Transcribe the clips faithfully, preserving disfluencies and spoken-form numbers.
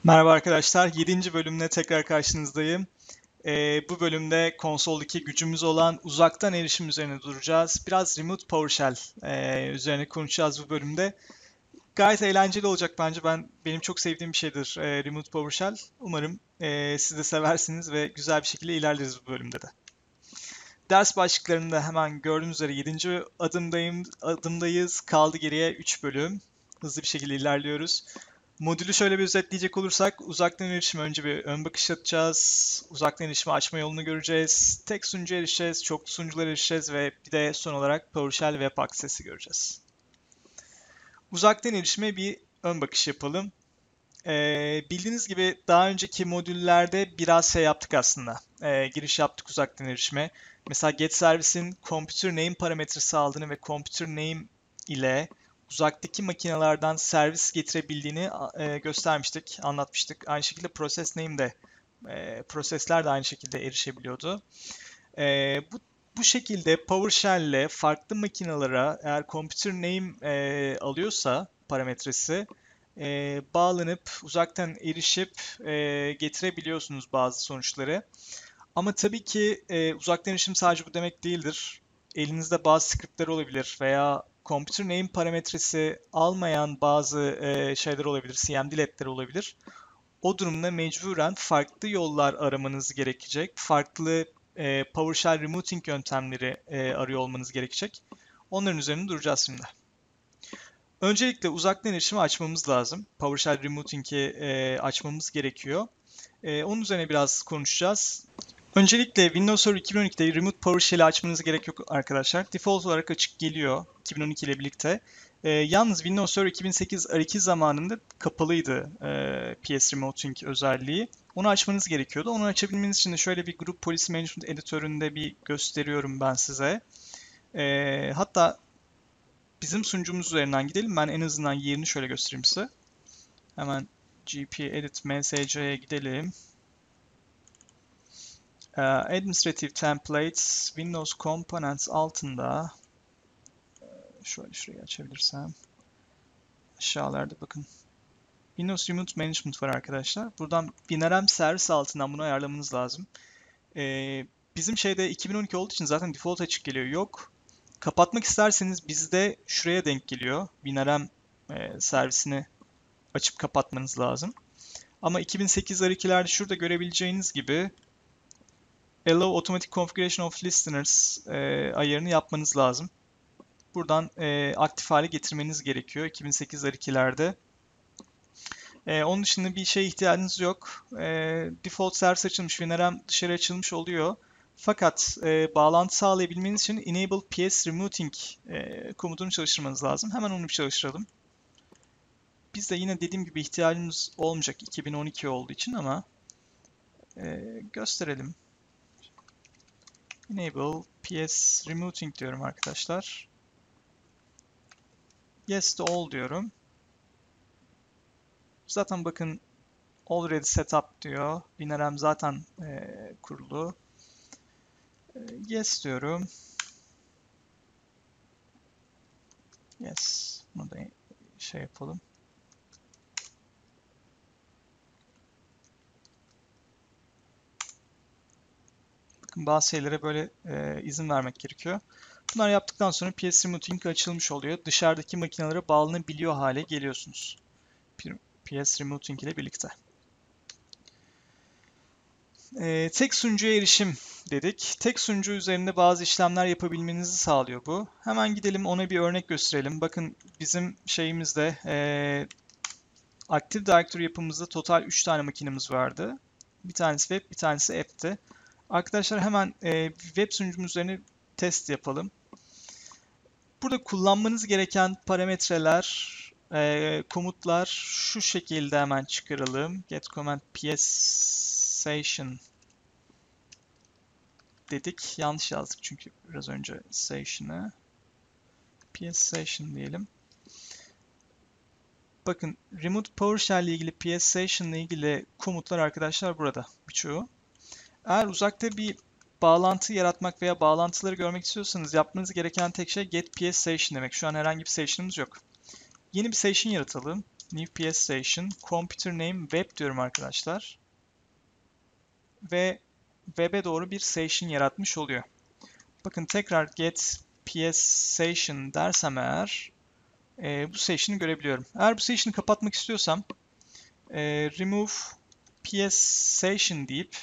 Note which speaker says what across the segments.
Speaker 1: Merhaba arkadaşlar, yedinci bölümle tekrar karşınızdayım. Ee, bu bölümde konsoldaki gücümüz olan uzaktan erişim üzerine duracağız. Biraz Remote PowerShell e, üzerine konuşacağız bu bölümde. Gayet eğlenceli olacak bence. Ben benim çok sevdiğim bir şeydir e, Remote PowerShell. Umarım e, siz de seversiniz ve güzel bir şekilde ilerleriz bu bölümde de. Ders başlıklarında hemen gördüğünüz üzere yedinci adımdayım, adımdayız. Kaldı geriye üç bölüm. Hızlı bir şekilde ilerliyoruz. Modülü şöyle bir özetleyecek olursak uzaktan erişime önce bir ön bakış atacağız. Uzaktan erişimi açma yolunu göreceğiz. Tek sunucuya erişeceğiz, çoklu sunuculara erişeceğiz ve bir de son olarak PowerShell Web Access'i göreceğiz. Uzaktan erişime bir ön bakış yapalım. Ee, bildiğiniz gibi daha önceki modüllerde biraz şey yaptık aslında. Ee, giriş yaptık uzaktan erişime. Mesela get servisin computer name parametresi aldığını ve computer name ile uzaktaki makinelerden servis getirebildiğini e, göstermiştik, anlatmıştık. Aynı şekilde process name de e, prosesler de aynı şekilde erişebiliyordu. E, bu bu şekilde PowerShell ile farklı makinelere eğer computer name e, alıyorsa parametresi e, bağlanıp uzaktan erişip e, getirebiliyorsunuz bazı sonuçları. Ama tabii ki e, uzaktan erişim sadece bu demek değildir. Elinizde bazı scriptler olabilir veya computer name parametresi almayan bazı e, şeyler olabilir, C M D let'ler olabilir. O durumda mecburen farklı yollar aramanız gerekecek. Farklı e, PowerShell routing yöntemleri e, arıyor olmanız gerekecek. Onların üzerinde duracağız şimdi. Öncelikle uzaktan erişimi açmamız lazım. PowerShell routing'i e, açmamız gerekiyor. E, onun üzerine biraz konuşacağız. Öncelikle Windows Server iki bin on ikide Remote PowerShell'i açmanız gerek yok arkadaşlar. Default olarak açık geliyor iki bin on iki ile birlikte. E, yalnız Windows Server iki bin sekiz R iki zamanında kapalıydı e, P S Remoting özelliği. Onu açmanız gerekiyordu. Onu açabilmeniz için de şöyle bir Group Policy Management editöründe bir gösteriyorum ben size. E, hatta bizim sunucumuz üzerinden gidelim. Ben en azından yerini şöyle göstereyim size. Hemen G P Edit M S C'ye gidelim. Uh, Administrative Templates, Windows Components altında şöyle şurayı açabilirsem aşağılarda bakın Windows Remote Management var arkadaşlar. Buradan WinRM servis altından bunu ayarlamanız lazım. Ee, bizim şeyde iki bin on iki olduğu için zaten default açık geliyor. Yok. Kapatmak isterseniz bizde şuraya denk geliyor. WinRM e, servisini açıp kapatmanız lazım. Ama iki bin sekiz R ikilerde şurada görebileceğiniz gibi Allow Automatic Configuration of Listeners e, ayarını yapmanız lazım. Buradan e, aktif hale getirmeniz gerekiyor iki bin sekiz R ikilerde. E, onun dışında bir şeye ihtiyacınız yok. E, default servis açılmış, WinRM dışarı açılmış oluyor. Fakat e, bağlantı sağlayabilmeniz için Enable P S Remoting e, komutunu çalıştırmanız lazım. Hemen onu bir çalıştıralım. Bizde yine dediğim gibi ihtiyacımız olmayacak iki bin on iki olduğu için ama e, gösterelim. Enable P S Remoting diyorum arkadaşlar. Yes to all diyorum. Zaten bakın already setup diyor. WinRM zaten e, kurulu. E, yes diyorum. Yes. Bunu da şey yapalım. Bakın bazı şeylere böyle e, izin vermek gerekiyor. Bunları yaptıktan sonra P S Remoting açılmış oluyor. Dışarıdaki makinelere bağlanabiliyor hale geliyorsunuz. P S Remoting ile birlikte. Ee, tek sunucuya erişim dedik. Tek sunucu üzerinde bazı işlemler yapabilmenizi sağlıyor bu. Hemen gidelim ona bir örnek gösterelim. Bakın bizim şeyimizde e, Active Directory yapımızda total üç tane makinemiz vardı. Bir tanesi web, bir tanesi app'ti. Arkadaşlar hemen e, web sunucumuz üzerine test yapalım. Burada kullanmanız gereken parametreler, e, komutlar şu şekilde hemen çıkaralım. Get command psSession dedik. Yanlış yazdık çünkü biraz önce session'ı. psSession diyelim. Bakın Remote PowerShell ile ilgili psSession ile ilgili komutlar arkadaşlar burada birçoğu. Eğer uzakta bir bağlantı yaratmak veya bağlantıları görmek istiyorsanız yapmanız gereken tek şey get psSession demek. Şu an herhangi bir session'ımız yok. Yeni bir session yaratalım. New P S Station, computer name web diyorum arkadaşlar. Ve web'e doğru bir session yaratmış oluyor. Bakın tekrar get P S Station dersem eğer e, bu session'ı görebiliyorum. Eğer bu session'ı kapatmak istiyorsam e, remove P S Station deyip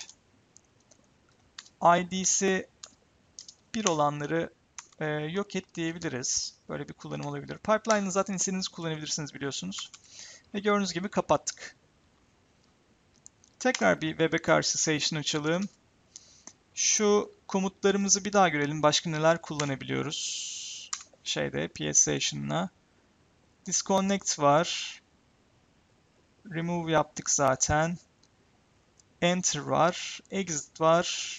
Speaker 1: I D'si bir olanları e, yok et diyebiliriz. Böyle bir kullanım olabilir. Pipeline'ı zaten istediğiniz kullanabilirsiniz biliyorsunuz. Ve gördüğünüz gibi kapattık. Tekrar bir web'e karşı session açalım. Şu komutlarımızı bir daha görelim. Başka neler kullanabiliyoruz? Şeyde P S Station'la. Disconnect var. Remove yaptık zaten. Enter var. Exit var.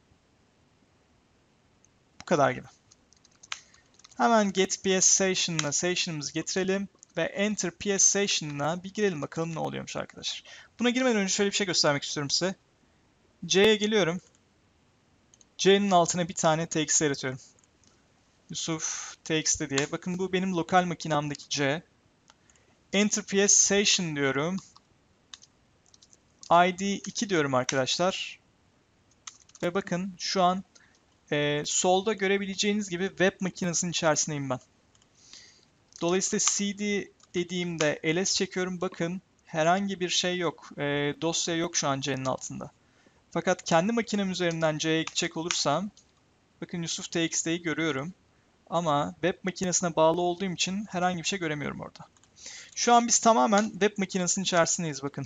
Speaker 1: Bu kadar gibi. Hemen get P S Station'la Station'ımızı getirelim. Ve Enter P S Station'la bir girelim bakalım ne oluyormuş arkadaşlar. Buna girmeden önce şöyle bir şey göstermek istiyorum size. C'ye geliyorum. C'nin altına bir tane T X T yaratıyorum. Yusuf T X T diye. Bakın bu benim lokal makinamdaki C. Enter P S Station diyorum. I D iki diyorum arkadaşlar. Ve bakın şu an e, solda görebileceğiniz gibi web makinesinin içerisindeyim ben. Dolayısıyla C D dediğimde L S çekiyorum. Bakın herhangi bir şey yok. E, dosya yok şu an C'nin altında. Fakat kendi makinem üzerinden C'ye gidecek olursam bakın Yusuf T X T'yi görüyorum. Ama web makinesine bağlı olduğum için herhangi bir şey göremiyorum orada. Şu an biz tamamen web makinesinin içerisindeyiz bakın.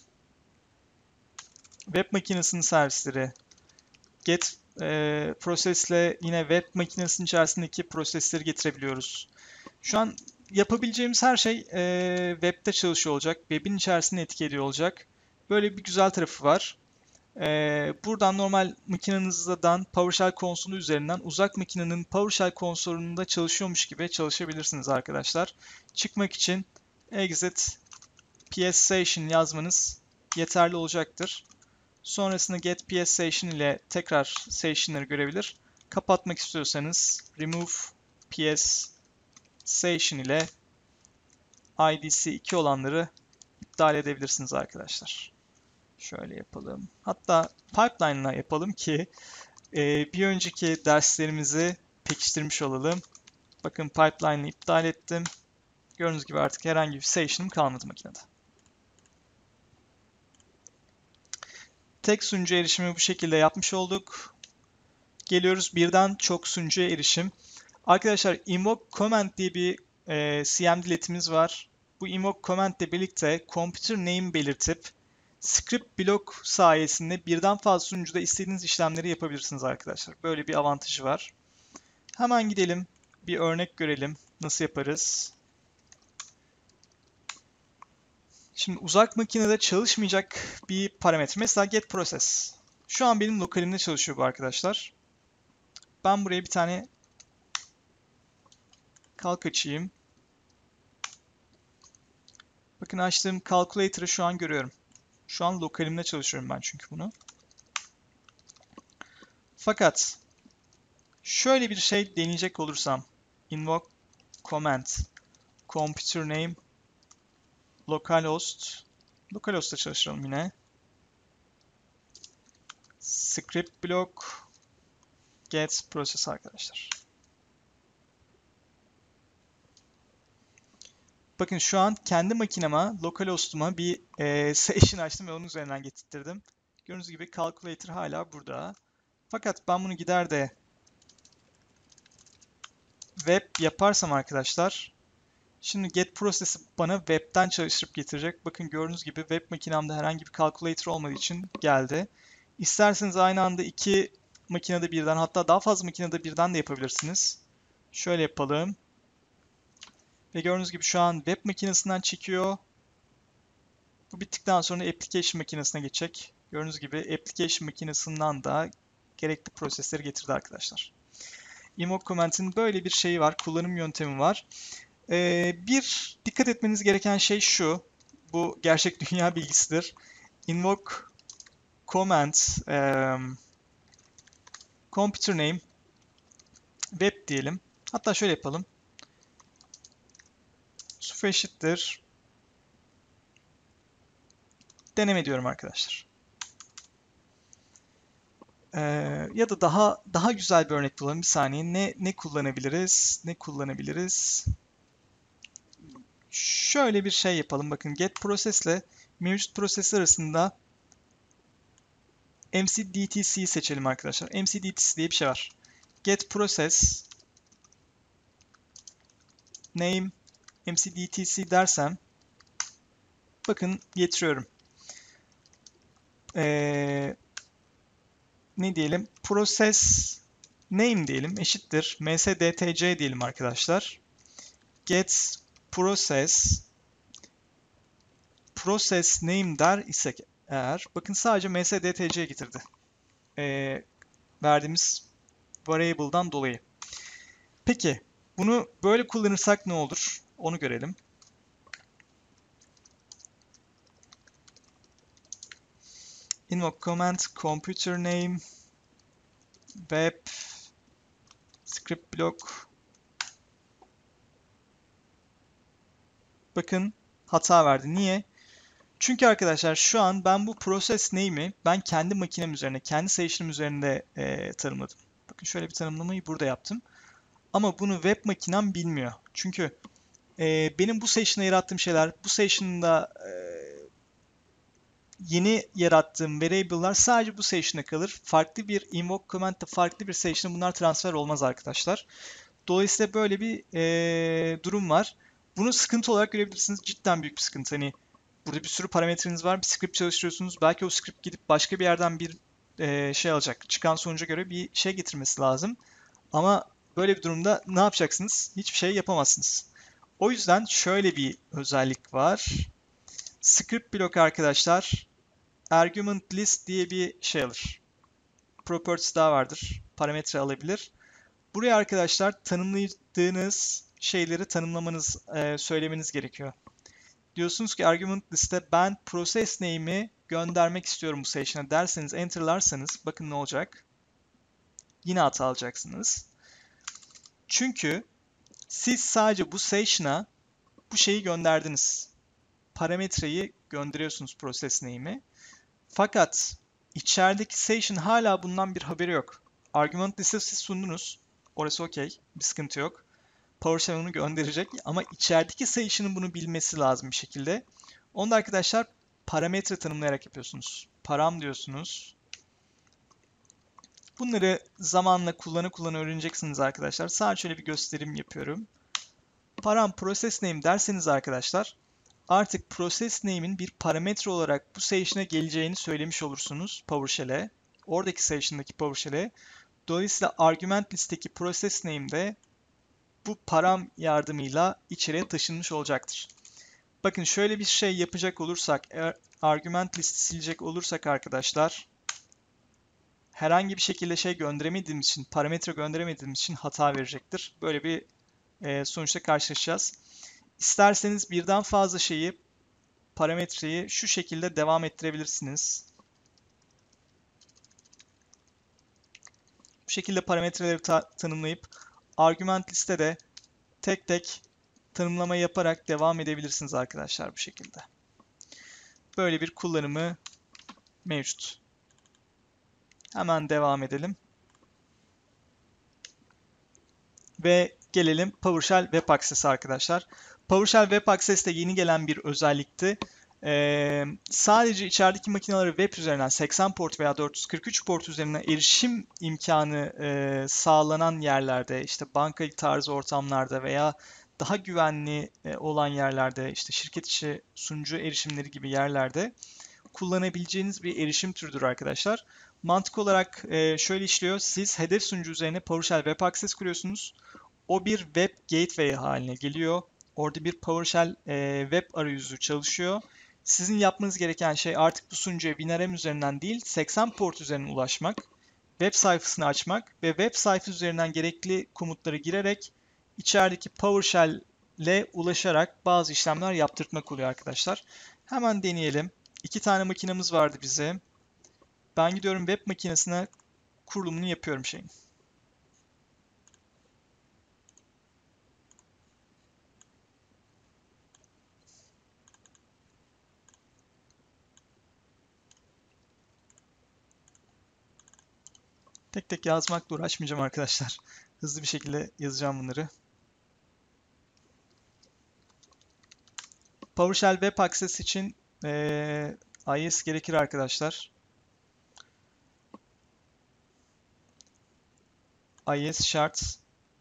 Speaker 1: Web makinesinin servisleri. Get e, prosesle yine web makinesinin içerisindeki prosesleri getirebiliyoruz. Şu an yapabileceğimiz her şey e, web'de çalışıyor olacak. Web'in içerisinde etki ediyor olacak. Böyle bir güzel tarafı var. E, buradan normal makinenizden PowerShell konsolu üzerinden uzak makinenin PowerShell konsolunda çalışıyormuş gibi çalışabilirsiniz arkadaşlar. Çıkmak için exit P S Station yazmanız yeterli olacaktır. Sonrasında get P S Station ile tekrar station'ları görebilir. Kapatmak istiyorsanız remove P S Station ile I D'si iki olanları iptal edebilirsiniz arkadaşlar. Şöyle yapalım. Hatta pipeline ile yapalım ki e, bir önceki derslerimizi pekiştirmiş olalım. Bakın pipeline'ı iptal ettim. Gördüğünüz gibi artık herhangi bir station'ım kalmadı makinede. Tek sunucu erişimi bu şekilde yapmış olduk. Geliyoruz birden çok sunucuya erişim. Arkadaşlar invoke command diye bir e, C M diletimiz var. Bu invoke command ile birlikte computer name belirtip script block sayesinde birden fazla sunucuda istediğiniz işlemleri yapabilirsiniz arkadaşlar. Böyle bir avantajı var. Hemen gidelim. Bir örnek görelim. Nasıl yaparız? Şimdi uzak makinede çalışmayacak bir parametre. Mesela get process. Şu an benim lokalimde çalışıyor bu arkadaşlar. Ben buraya bir tane kalk açayım. Bakın açtığım calculator'ı şu an görüyorum. Şu an lokalimde çalışıyorum ben çünkü bunu. Fakat şöyle bir şey deneyecek olursam invoke command computer name localhost localhost'ta çalıştıralım yine. Script block get process arkadaşlar. Bakın şu an kendi makineme, localhost'uma bir e, session açtım ve onun üzerinden getirttirdim. Gördüğünüz gibi calculator hala burada. Fakat ben bunu gider de web yaparsam arkadaşlar, şimdi get process'i bana web'ten çalıştırıp getirecek. Bakın gördüğünüz gibi web makinemde herhangi bir calculator olmadığı için geldi. İsterseniz aynı anda iki makinede birden, hatta daha fazla makinede birden de yapabilirsiniz. Şöyle yapalım. Ve gördüğünüz gibi şu an web makinesinden çekiyor. Bu bittikten sonra application makinesine geçecek. Gördüğünüz gibi application makinesinden de gerekli prosesleri getirdi arkadaşlar. Invoke command'in böyle bir şeyi var, kullanım yöntemi var. Ee, bir dikkat etmeniz gereken şey şu. Bu gerçek dünya bilgisidir. Invoke command um, computer name web diyelim. Hatta şöyle yapalım. Yusuf eşittir deneme diyorum arkadaşlar. Ee, ya da daha daha güzel bir örnek bulalım. Bir saniye. Ne ne kullanabiliriz? Ne kullanabiliriz? Şöyle bir şey yapalım. Bakın get process ile mevcut proses arasında mcdtc'yi seçelim arkadaşlar. mcdtc diye bir şey var. Get process name mcdtc dersem bakın getiriyorum. Ee, ne diyelim? Process name diyelim eşittir msdtc diyelim arkadaşlar. Get process process name der isek eğer bakın sadece msdtc getirdi. Ee, verdiğimiz variable'dan dolayı. Peki bunu böyle kullanırsak ne olur? Onu görelim. Invoke command computer name web script block. Bakın hata verdi. Niye? Çünkü arkadaşlar şu an ben bu process name'i ben kendi makinem üzerine, kendi session'ım üzerinde e, tanımladım. Bakın şöyle bir tanımlamayı burada yaptım. Ama bunu web makinem bilmiyor. Çünkü e, benim bu session'a yarattığım şeyler, bu session'da e, yeni yarattığım variable'lar sadece bu session'a kalır. Farklı bir invoke command'da farklı bir session'a bunlar transfer olmaz arkadaşlar. Dolayısıyla böyle bir e, durum var. Bunu sıkıntı olarak görebilirsiniz. Cidden büyük bir sıkıntı. Hani burada bir sürü parametreniz var. Bir script çalıştırıyorsunuz. Belki o script gidip başka bir yerden bir e, şey alacak. Çıkan sonuca göre bir şey getirmesi lazım. Ama böyle bir durumda ne yapacaksınız? Hiçbir şey yapamazsınız. O yüzden şöyle bir özellik var. Script block arkadaşlar argument list diye bir şey alır. Properties daha vardır. Parametre alabilir. Buraya arkadaşlar tanımladığınız şeyleri tanımlamanız, e, söylemeniz gerekiyor. Diyorsunuz ki argument liste ben process name'i göndermek istiyorum bu session'a derseniz, enter'larsanız bakın ne olacak. Yine hata alacaksınız. Çünkü siz sadece bu session'a bu şeyi gönderdiniz. Parametreyi gönderiyorsunuz process name'i. Fakat içerideki session hala bundan bir haberi yok. Argument liste siz sundunuz. Orası okey. Bir sıkıntı yok. PowerShell onu gönderecek ama içerideki session'ın bunu bilmesi lazım bir şekilde. Onu da arkadaşlar parametre tanımlayarak yapıyorsunuz. Param diyorsunuz. Bunları zamanla kullanı kullanı öğreneceksiniz arkadaşlar. Sadece şöyle bir gösterim yapıyorum. Param process name derseniz arkadaşlar artık process name'in bir parametre olarak bu session'a geleceğini söylemiş olursunuz PowerShell'e. Oradaki session'daki PowerShell'e. Dolayısıyla argument listeki process name'de bu param yardımıyla içeriye taşınmış olacaktır. Bakın şöyle bir şey yapacak olursak, eğer argument listi silecek olursak arkadaşlar herhangi bir şekilde şey gönderemediğimiz için, parametre gönderemediğimiz için hata verecektir. Böyle bir e, sonuçta karşılaşacağız. İsterseniz birden fazla şeyi, parametreyi şu şekilde devam ettirebilirsiniz. Bu şekilde parametreleri ta tanımlayıp argument listede tek tek tanımlama yaparak devam edebilirsiniz arkadaşlar bu şekilde. Böyle bir kullanımı mevcut. Hemen devam edelim. Ve gelelim PowerShell Web Access'e arkadaşlar. PowerShell Web Access de yeni gelen bir özellikti. Ee, sadece içerideki makineleri web üzerinden seksen port veya dört yüz kırk üç port üzerinden erişim imkanı e, sağlanan yerlerde, işte banka tarzı ortamlarda veya daha güvenli e, olan yerlerde, işte şirket içi sunucu erişimleri gibi yerlerde kullanabileceğiniz bir erişim türüdür arkadaşlar. Mantık olarak e, şöyle işliyor. Siz hedef sunucu üzerine PowerShell Web Access kuruyorsunuz. O bir web gateway haline geliyor. Orada bir PowerShell e, web arayüzü çalışıyor. Sizin yapmanız gereken şey artık bu sunucuya WinRM üzerinden değil, seksen port üzerinden ulaşmak, web sayfasını açmak ve web sayfası üzerinden gerekli komutları girerek içerideki PowerShell ile ulaşarak bazı işlemler yaptırtmak oluyor arkadaşlar. Hemen deneyelim. İki tane makinemiz vardı bize. Ben gidiyorum web makinesine kurulumunu yapıyorum şeyin. Tek tek yazmakla uğraşmayacağım arkadaşlar. Hızlı bir şekilde yazacağım bunları. PowerShell Web Access için ee, I E S gerekir arkadaşlar. I E S şart.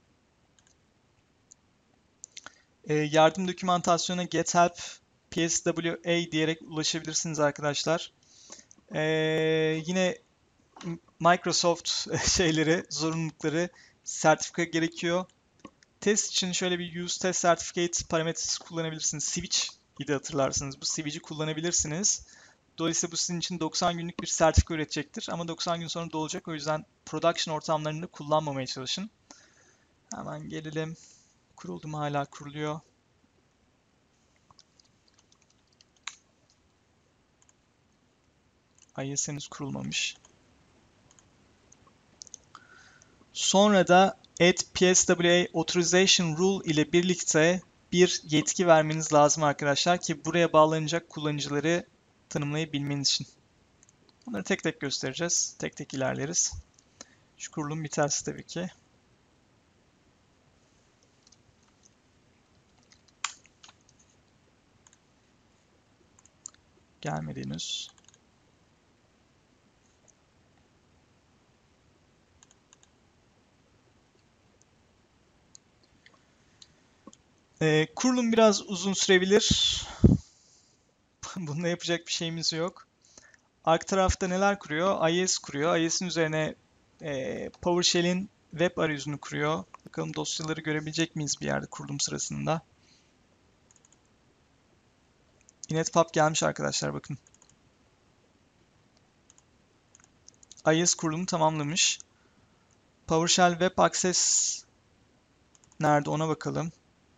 Speaker 1: E, yardım dokümantasyonuna gethelp P S W A diyerek ulaşabilirsiniz arkadaşlar. E, yine Microsoft şeyleri, zorunlulukları, sertifika gerekiyor. Test için şöyle bir use test certificate parametresi kullanabilirsiniz. Switch idi hatırlarsınız. Bu switch'i kullanabilirsiniz. Dolayısıyla bu sizin için doksan günlük bir sertifika üretecektir. Ama doksan gün sonra dolacak. O yüzden production ortamlarını kullanmamaya çalışın. Hemen gelelim. Kuruldu mu? Hala kuruluyor. I E S henüz kurulmamış. Sonra da add P S W A authorization rule ile birlikte bir yetki vermeniz lazım arkadaşlar ki buraya bağlanacak kullanıcıları tanımlayabilmeniz için. Bunları tek tek göstereceğiz. Tek tek ilerleriz. Şu kurulum biterse tabii ki. Gelmedi henüz. Ee, kurulum biraz uzun sürebilir. Bununla yapacak bir şeyimiz yok. Arka tarafta neler kuruyor? I E S kuruyor. I E S'in üzerine e, PowerShell'in web arayüzünü kuruyor. Bakalım dosyaları görebilecek miyiz bir yerde kurulum sırasında? inetpub gelmiş arkadaşlar bakın. I E S kurulumu tamamlamış. PowerShell Web Access nerede ona bakalım.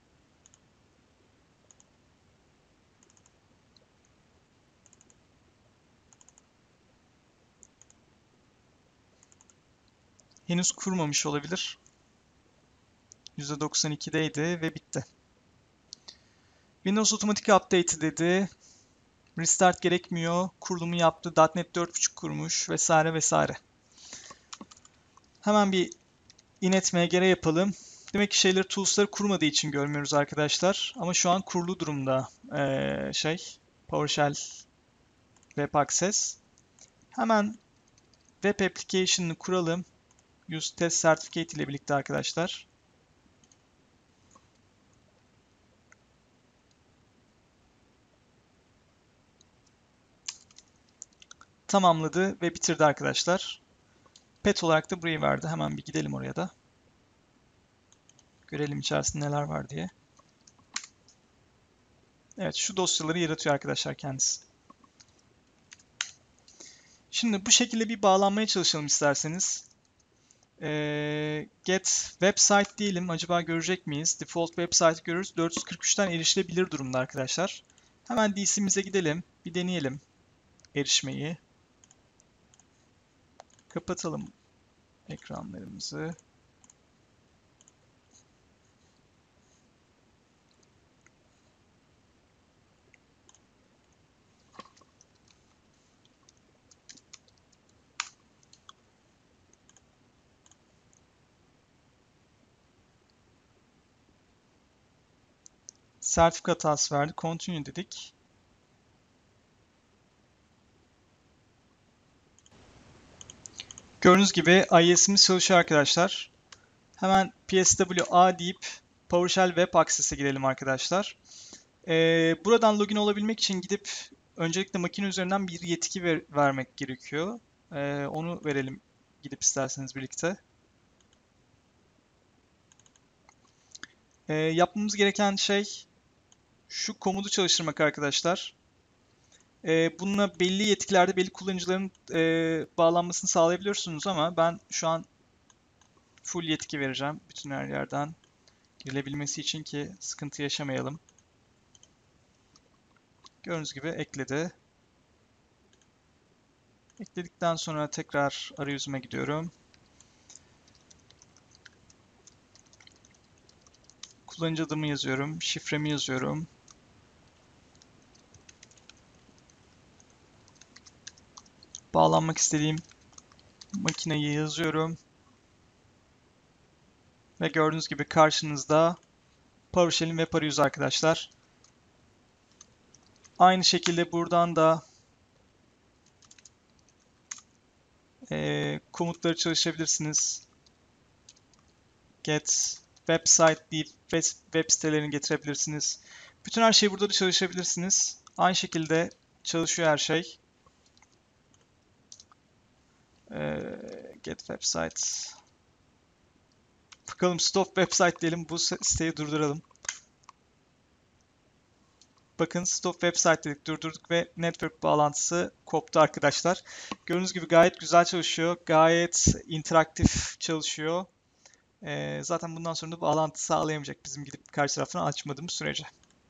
Speaker 1: Henüz kurmamış olabilir. yüzde doksan ikideydi ve bitti. Windows Automatic Update dedi. Restart gerekmiyor. Kurulumu yaptı. .NET dört nokta beş kurmuş vesaire vesaire. Hemen bir inetmgr yapalım. Demek ki şeyleri, tools'ları kurmadığı için görmüyoruz arkadaşlar. Ama şu an kurulu durumda ee, şey PowerShell Web Access. Hemen Web Application'ını kuralım. Use Test Certificate ile birlikte arkadaşlar. Tamamladı ve bitirdi arkadaşlar. Pet olarak da burayı verdi. Hemen bir gidelim oraya da. Görelim içerisinde neler var diye. Evet, şu dosyaları yaratıyor arkadaşlar kendisi. Şimdi bu şekilde bir bağlanmaya çalışalım isterseniz. Ee, get website diyelim. Acaba görecek miyiz? Default website görürüz. dört yüz kırk üçten erişilebilir durumda arkadaşlar. Hemen D C'mize gidelim. Bir deneyelim erişmeyi. Kapatalım ekranlarımızı. Sertifika hatası verdi. Continue dedik. Gördüğünüz gibi I E S'imiz çalışıyor arkadaşlar. Hemen P S W A deyip PowerShell Web Access'e girelim arkadaşlar. Ee, buradan login olabilmek için gidip öncelikle makine üzerinden bir yetki ver, vermek gerekiyor. Ee, onu verelim gidip isterseniz birlikte. Ee, yapmamız gereken şey şu komutu çalıştırmak arkadaşlar. Ee, bununla belli yetkilerde belli kullanıcıların e, bağlanmasını sağlayabiliyorsunuz ama ben şu an full yetki vereceğim. Bütün her yerden girilebilmesi için ki sıkıntı yaşamayalım. Gördüğünüz gibi ekledi. Ekledikten sonra tekrar arayüzüme gidiyorum. Kullanıcı adımı yazıyorum, şifremi yazıyorum. Bağlanmak istediğim makineyi yazıyorum. Ve gördüğünüz gibi karşınızda PowerShell'in web arayüzü arkadaşlar. Aynı şekilde buradan da e, komutları çalışabilirsiniz. Get website deyip web, web sitelerini getirebilirsiniz. Bütün her şeyi burada da çalışabilirsiniz. Aynı şekilde çalışıyor her şey. E, get website. Bakalım stop website diyelim. Bu siteyi durduralım. Bakın stop website dedik, durdurduk ve network bağlantısı koptu arkadaşlar. Gördüğünüz gibi gayet güzel çalışıyor. Gayet interaktif çalışıyor. Ee, zaten bundan sonra da bağlantı sağlayamayacak bizim gidip karşı taraftan açmadığımız sürece.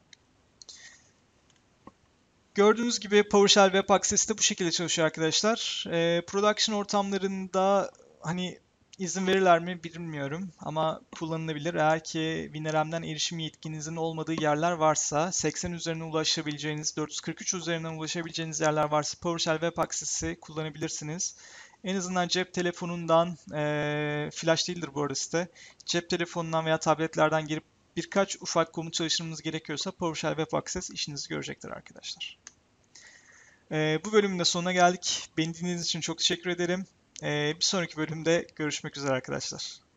Speaker 1: Gördüğünüz gibi PowerShell Web Access de bu şekilde çalışıyor arkadaşlar. Ee, production ortamlarında hani izin verirler mi bilmiyorum ama kullanılabilir. Eğer ki WinRM'den erişim yetkinizin olmadığı yerler varsa, seksen üzerine ulaşabileceğiniz, dört yüz kırk üç üzerinden ulaşabileceğiniz yerler varsa PowerShell Web Access'i kullanabilirsiniz. En azından cep telefonundan, e, flash değildir bu arada site, cep telefonundan veya tabletlerden girip birkaç ufak komut çalıştırmanız gerekiyorsa PowerShell Web Access işinizi görecektir arkadaşlar. Ee, bu bölümün de sonuna geldik. Beni dinlediğiniz için çok teşekkür ederim. Ee, bir sonraki bölümde görüşmek üzere arkadaşlar.